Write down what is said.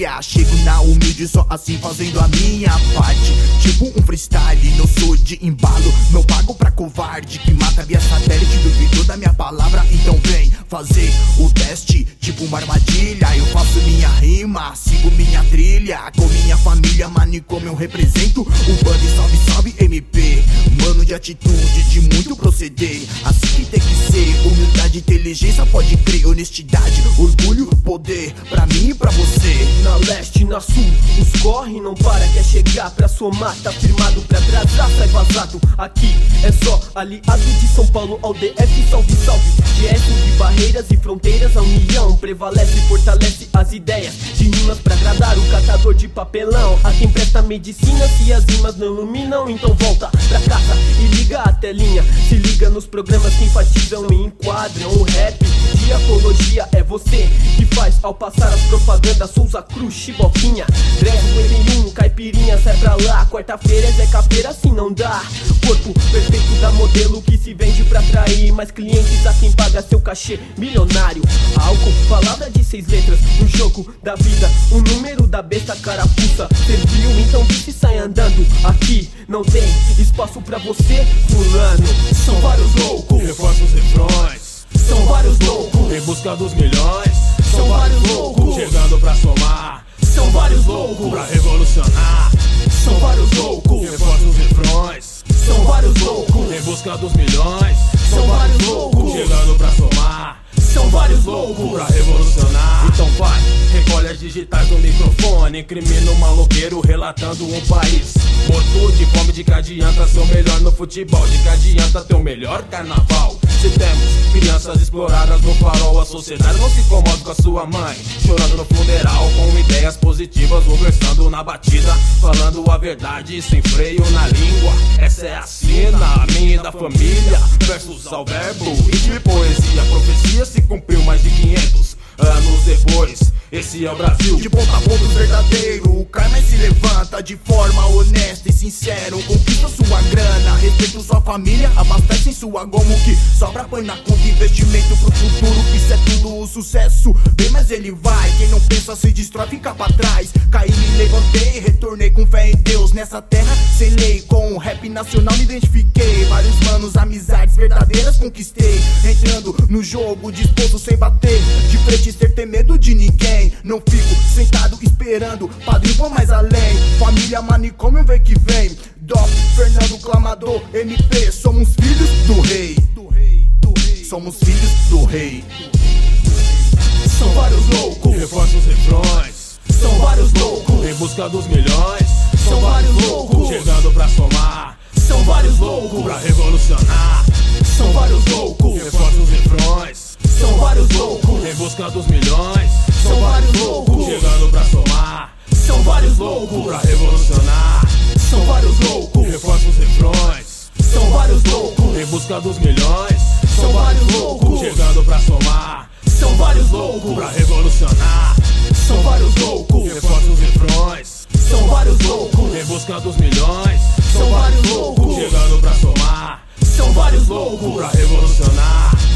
família. Chego na humilde só assim fazendo a minha parte, tipo um freestyle, não sou de embalo. Não pago pra covarde que mata via satélite. Duvidou da minha palavra, então vem fazer o teste, tipo uma armadilha. Eu faço minha rima, sigo minha trilha. Com minha família, manicômio eu represento o bando. Salve, salve MP, mano de atitude, de muito proceder. Assim que tem que ser, humildade, inteligência, pode crer. Honestidade, orgulho, poder, pra mim e pra você. Na leste, na sul, os corre não para. Quer chegar pra somar, tá firmado pra atrasar, sai vazado. Aqui é só aliado de São Paulo ao DF, salve, salve. GS de barreiras e fronteiras, a união prevalece, fortalece as ideias de rimas pra agradar o catador de papelão. A quem presta medicina se as rimas não iluminam, então volta pra casa e liga a telinha. Se liga nos programas que enfatizam e enquadram o rap de apologia. É você que faz ao passar as propagandas. Souza Cruz, Chiboquinha, Dress 51, caipirinha, sai pra lá. Quarta-feira é Zeca-feira, assim não dá. Corpo perfeito da modelo que se vende pra atrair mais clientes a quem paga seu cachê milionário. Álcool, palavra de 6 letras no jogo da vida, o número da besta carapuça. Serviu, então vice sai andando. Aqui não tem espaço pra você, fulano. São vários loucos, reforça os refrões. São vários loucos, em busca dos milhões. São vários loucos, chegando pra somar. São vários loucos, pra revolucionar. São vários loucos, reforça os refrões. São vários loucos, em busca dos milhões. São vários loucos, chegando pra somar. São vários loucos, pra revolucionar. Então vai, recolhe as digitais do microfone. Incrimina o maloqueiro relatando um país morto de fome. De que adianta ser o melhor no futebol? De que adianta ter o melhor carnaval? Se temos crianças exploradas no farol, a sociedade não se incomoda com a sua mãe chorando no funeral, com ideias positivas conversando na batida, falando a verdade sem freio na língua. Essa é a sina, a minha e da família, versos ao verbo, ritmo e poesia. A profecia se cumpriu mais de 500 anos depois. Esse é o Brasil. De ponta a ponta verdadeiro, o karma se levanta de forma honesta e sincera. Conquista sua grana, respeita sua família, abastece sua gomo que sobra, põe na conta, investimento pro futuro. Isso é tudo o sucesso, bem mas ele vai. Quem não pensa se destrói, fica pra trás. Caí, me levantei, retornei com fé em Deus. Nessa terra sem lei, com o rap nacional me identifiquei. Vários manos, amizades verdadeiras conquistei. Entrando no jogo, disposto sem bater de frente, sem ter medo de ninguém. Não fico sentado esperando, padrinho, vou mais além. Família, manicômio, vem que vem. Doc, Fernando, Clamador, MP. Somos filhos do rei. Somos filhos do rei. São vários loucos, reforça os refrões. São vários loucos, em busca dos milhões. São vários loucos, chegando pra somar. São vários loucos, pra revolucionar. São vários loucos, reforça os refrões. São vários loucos, em busca dos milhões. São vários loucos, chegando pra somar. São vários loucos, pra revolucionar. São vários loucos, reforça os refrões. São vários loucos, em busca dos milhões. São vários loucos, chegando pra somar. São vários loucos, pra revolucionar. São vários loucos, reforça os refrões. São vários loucos, em busca dos milhões. São vários loucos, chegando pra somar. São vários loucos, pra revolucionar.